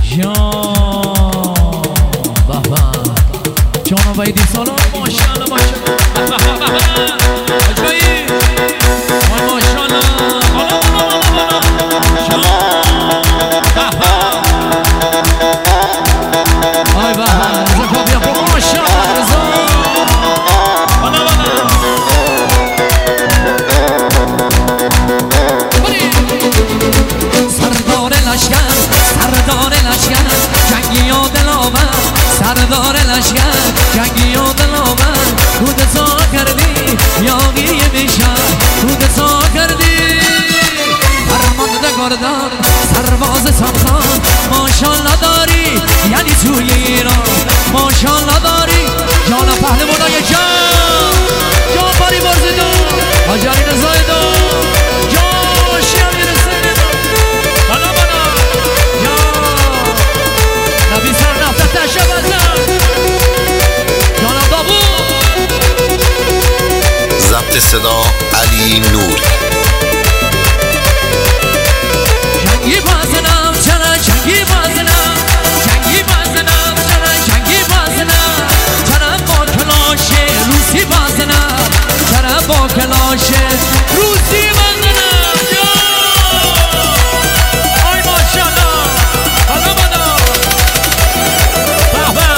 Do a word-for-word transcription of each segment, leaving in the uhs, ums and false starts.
یا بابا جانا ویدی سالان ماشاءالله ماشاءالله اجایی وای ماشاءالله آی بابا رضا بیا برو ماشاءالله رضا بالا بالا سردار لشکر سردار لشکر جنگی و دلاور سردار لشکر جنگی و دلاور خود سا کردی یاقی بیشتر خود سا کردی فرمانده گردان سرباز سمخان ماشاءالله داری یعنی توی ایران ماشاءالله داری جان پهلوانای جان جان باری بازیدون حاجی رضای دون جان شیعی رسیدون بالا بالا جان نبی سر نفت تشبزن جانم دابو ضبط صدا علی نوری جنگی بازنم چرا جنگی بازنم جنگی بازنم چرا جنگی بازنم چرا با کلاش روسی بازنم چرا با کلاش روسی بازنم آی ماشاءالله حالا بالا بابا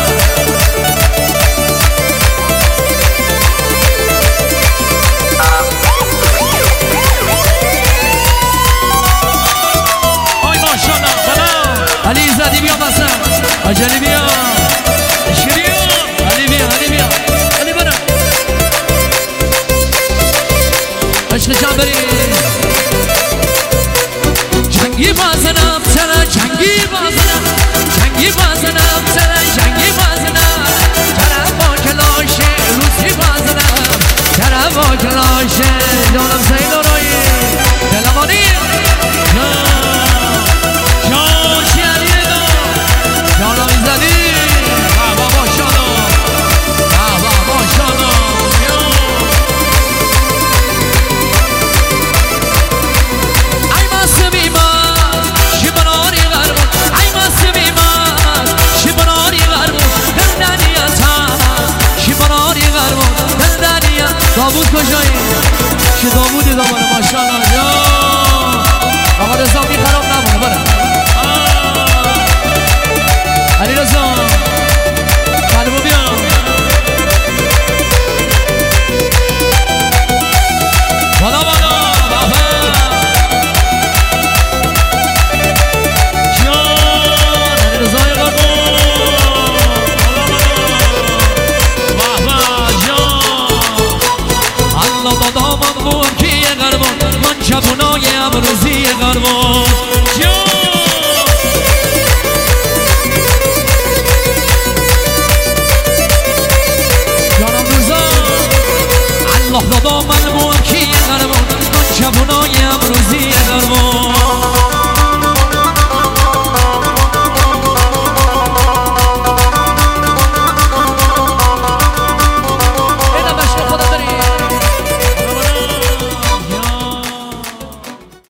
علی زدی بیا بسن عجلی بیا اشکری علی بیا علی بیا علی برم عشق جان بری جنگی بازنم چرا جنگی بازنم جنگی بازنم چرا جنگی بازنم چرا با کلاش روسی بازنم چرا با کلاش جانم زید و روی دلمانی داوود کجایی؟ چه داوودی دامنه ماشاءالله یا آقا رضا می خراب نمونه بره علی رضا قلبو بیا بالا بالا بابا جان علی رضای قلبو دادامم بوم که یه قربان من شبونای امروزی قربان